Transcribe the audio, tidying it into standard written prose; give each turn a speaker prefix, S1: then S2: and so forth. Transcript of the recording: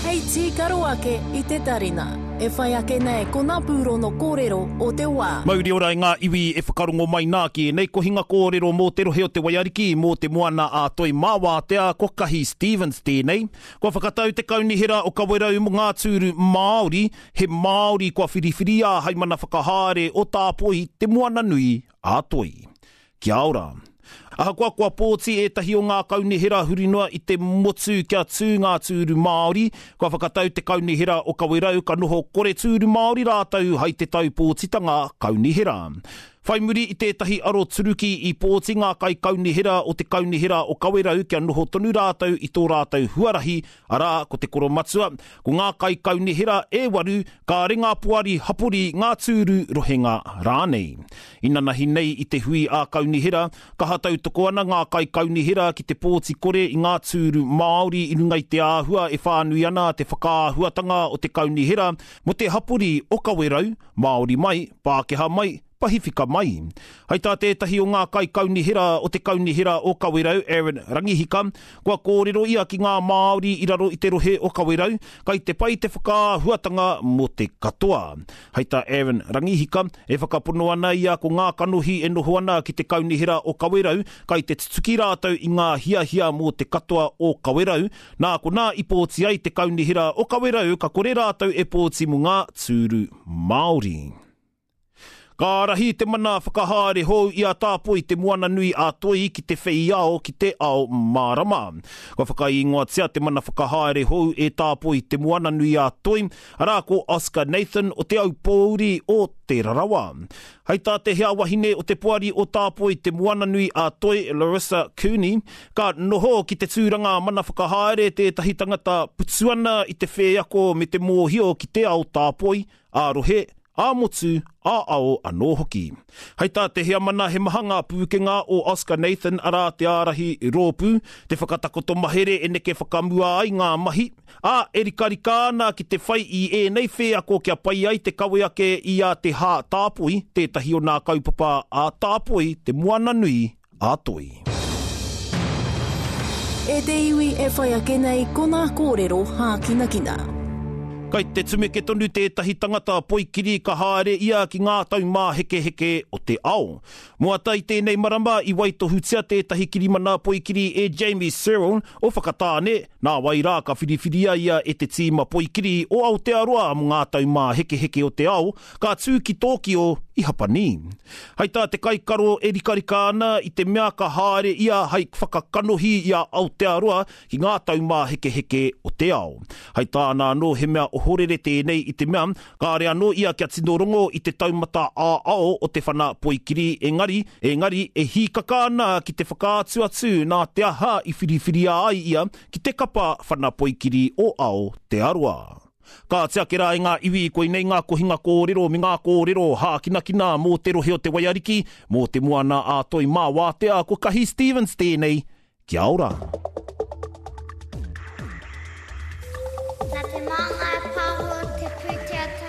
S1: Hei tīkaro ake I te tarina. E whai ake nei ko ngā pūro no kōrero o te wā.
S2: Mauri ora ngā iwi e whakarongo mai nāki nei ko hinga kōrero mō te rohe o te waiariki mō te moana a toi māwā te a Kokahi Stevens tēnei. Kua whakatau te kaunihera o ka werau mo ngā tūru Māori, he Māori kua whiriwhiri a haimana whakahāre o tāpoi te moana nui a toi. Kia ora. Aha kua pōti e tahi o ngā kaunihera hurinoa I te motu kia tū ngā tūru Māori. Kua whakatau te kaunihera o ka werau ka noho kore tūru Māori rātau hai te tau pōtitanga kaunihera. Whai muri I tētahi aro turuki I pōti ngā kai kaunihera o te kaunihera o kawerau kia noho tonu rātau I tō rātau huarahi, arā ko te koro matua, ko ngā kai kaunihera e waru, ka ringa puari hapori ngā tūru rohenga rānei. Inanahi nei I te hui a kaunihera, ka hatau toko ana ngā kai kaunihera ki te pōti kore I ngā tūru Māori I runga I te āhua e whānui ana te whakāhuatanga o te kaunihera, mo te hapori o kawerau, Māori mai, Pākehā mai, Pahifika mai. Hei tā tētahi o ngā kai kaunihera o te kaunihera o kawerau, Aaron Rangihika, kua kōrero ia ki ngā Māori I raro I te rohe o kawerau, kai te pai te whakahuatanga mo te katoa. Hei tā Aaron Rangihika, e whakapono ana ia ko ngā kanohi e noho ana ki te kaunihera o kawerau, kai te tutuki rātau I ngā hiahia mo te katoa o kawerau, nā ko nā I pōti ai te kaunihera o kawerau, ka kore rātau e pōti mo ngā tūru Māori. Ka rahi te mana whakahāre hou I a tāpoi te moana nui a toi ki te wheiao ki te ao mārama. Ka whakaingoa tia te mana whakahāre hou e tāpoi te moana nui a toi, arā ko Oscar Nathan o te au pōuri o te rarawa. Hei tā te hea wahine o te puari o tāpoi te moana nui a toi Larissa Cooney, ka noho ki te tūranga mana whakahāre te tahi tangata putuana I te whēako me te mōhio ki te ao tāpoi, a rohe, a motu, a ao anō hoki. Hei tā te hea mana he mahanga pūkenga o Oscar Nathan arā te ārahi rōpū, te whakatakoto mahere e neke whakamua ai ngā mahi, a erikarika ana ki te whai I e nei whēako kia pai ai te kawe ake I a te hā tāpoi, tētahi o nā kaupapa a tāpoi te moana nui a toi.
S1: E te iwi e whai ake nei ko ngā kōrero hākinakina.
S2: Kai te tumeke tonu tētahi tangata poikiri ka haere ia ki ngā tau mā heke heke o te ao. Mua tai tēnei marama I waitohutia tētahi kirimana poikiri e Jamie Cyril o whakatāne, nā wai rā ka whiriwhiria ia e te tīma poikiri o Aotearoa mo ngā tau mā heke heke o te ao, ka tū ki Tōkio I Hapani. Hei tā te kaikaro e rikarika ana I te mea ka haere ia hei whakakanohi ia Aotearoa ki ngā tau mā heke heke o te ao. Hei tā nā no he mea o horere tēnei I te mea, ka are anō ia kia tinorongo I te taumata a ao o te whana poikiri engari e hikaka ana ki te whakaatuatu nā te aha I whiriwhiria ai ia ki te kapa whana poikiri o ao te aroa. Ka tia ke rā I ngā iwi koe nei ngā kohinga kōrero me ngā kōrero hākinakina mō te rohe o te waiariki, mō te moana a toi māwā te a Kokahi Stevens tēnei. Kia ora.
S3: Nā te manga paho te pūtea